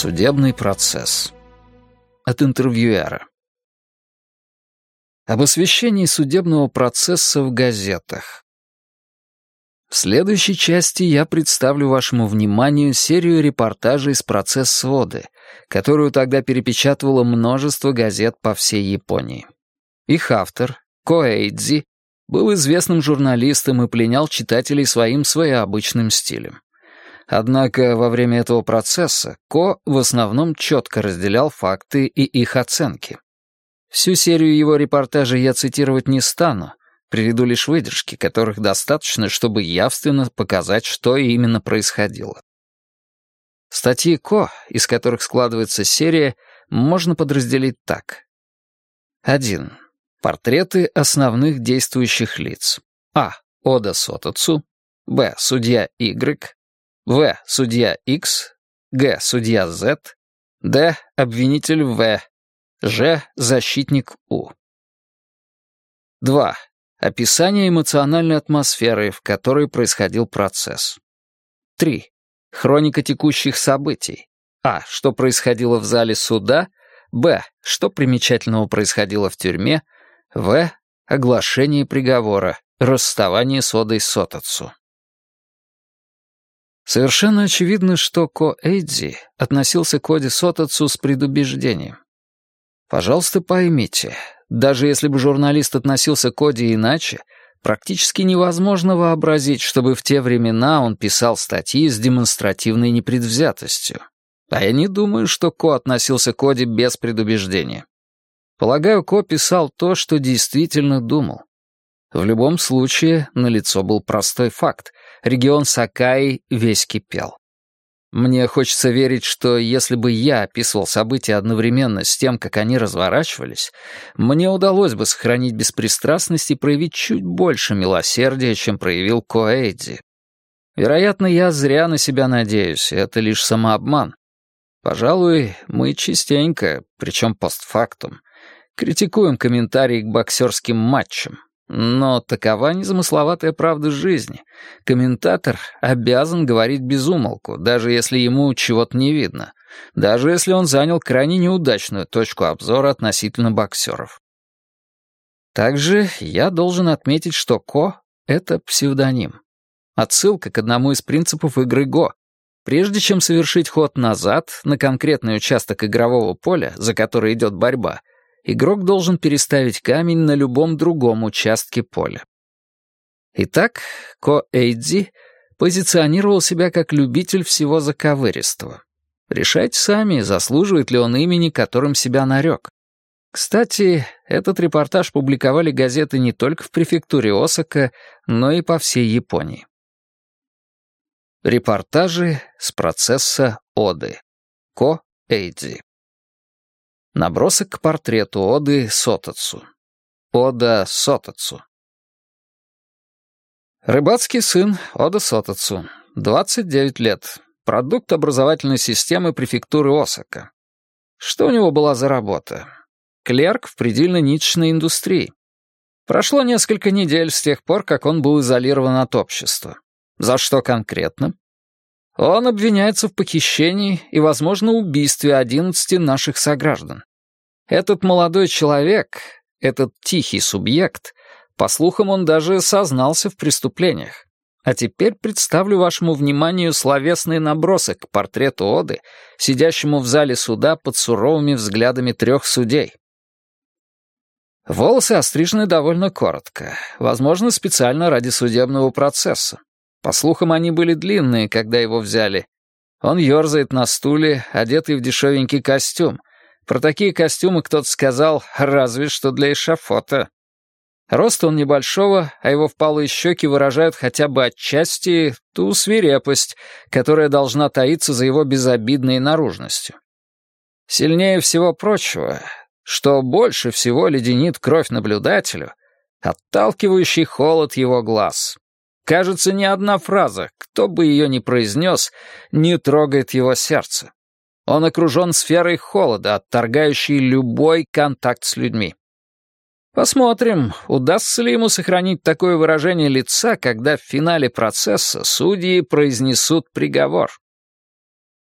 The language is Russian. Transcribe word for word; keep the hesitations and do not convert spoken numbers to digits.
Судебный процесс. От интервьюера. Об освещении судебного процесса в газетах. В следующей части я представлю вашему вниманию серию репортажей с процесса Оды, которую тогда перепечатывало множество газет по всей Японии. Их автор, Коэйдзи, был известным журналистом и пленял читателей своим своеобычным стилем. Однако во время этого процесса Ко в основном четко разделял факты и их оценки. Всю серию его репортажей я цитировать не стану, приведу лишь выдержки, которых достаточно, чтобы явственно показать, что именно происходило. Статьи Ко, из которых складывается серия, можно подразделить так. один. Портреты основных действующих лиц. А. Ода Сотоцу. Б. Судья Y. В. Судья X. Г. Судья Z. Д. Обвинитель В. Ж. Защитник У. два. Описание эмоциональной атмосферы, в которой происходил процесс. три. Хроника текущих событий. А. Что происходило в зале суда. Б. Что примечательного происходило в тюрьме. В. Оглашение приговора. Расставание с Одой Сотоцу. Совершенно очевидно, что Коэйдзи относился к Оде Сотоцу с предубеждением. Пожалуйста, поймите, даже если бы журналист относился к Оде иначе, практически невозможно вообразить, чтобы в те времена он писал статьи с демонстративной непредвзятостью. А я не думаю, что Ко относился к Оде без предубеждения. Полагаю, Ко писал то, что действительно думал. В любом случае, налицо был простой факт. Регион Сакаи весь кипел. Мне хочется верить, что если бы я описывал события одновременно с тем, как они разворачивались, мне удалось бы сохранить беспристрастность и проявить чуть больше милосердия, чем проявил Коэйдзи. Вероятно, я зря на себя надеюсь, это лишь самообман. Пожалуй, мы частенько, причем постфактум, критикуем комментарии к боксерским матчам. Но такова незамысловатая правда жизни. Комментатор обязан говорить без умолку, даже если ему чего-то не видно, даже если он занял крайне неудачную точку обзора относительно боксеров. Также я должен отметить, что Ко — это псевдоним. Отсылка к одному из принципов игры Го. Прежде чем совершить ход назад на конкретный участок игрового поля, за который идет борьба, игрок должен переставить камень на любом другом участке поля. Итак, Коэйдзи позиционировал себя как любитель всего заковыристого. Решайте сами, заслуживает ли он имени, которым себя нарек. Кстати, этот репортаж публиковали газеты не только в префектуре Осака, но и по всей Японии. Репортажи с процесса Оды. Коэйдзи. Набросок к портрету Оды Сотоцу. Ода Сотоцу. Рыбацкий сын Ода Сотоцу. двадцать девять лет. Продукт образовательной системы префектуры Осака. Что у него была за работа? Клерк в предельно-ниточной индустрии. Прошло несколько недель с тех пор, как он был изолирован от общества. За что конкретно? Он обвиняется в похищении и, возможно, убийстве одиннадцати наших сограждан. Этот молодой человек, этот тихий субъект, по слухам, он даже сознался в преступлениях. А теперь представлю вашему вниманию словесный набросок к портрету Оды, сидящему в зале суда под суровыми взглядами трех судей. Волосы острижены довольно коротко, возможно, специально ради судебного процесса. По слухам, они были длинные, когда его взяли. Он ерзает на стуле, одетый в дешевенький костюм. Про такие костюмы кто-то сказал, разве что для эшафота. Рост он небольшого, а его впалые щеки выражают хотя бы отчасти ту свирепость, которая должна таиться за его безобидной наружностью. Сильнее всего прочего, что больше всего леденит кровь наблюдателю, отталкивающий холод его глаз. Кажется, ни одна фраза, кто бы ее ни произнес, не трогает его сердце. Он окружен сферой холода, отторгающей любой контакт с людьми. Посмотрим, удастся ли ему сохранить такое выражение лица, когда в финале процесса судьи произнесут приговор.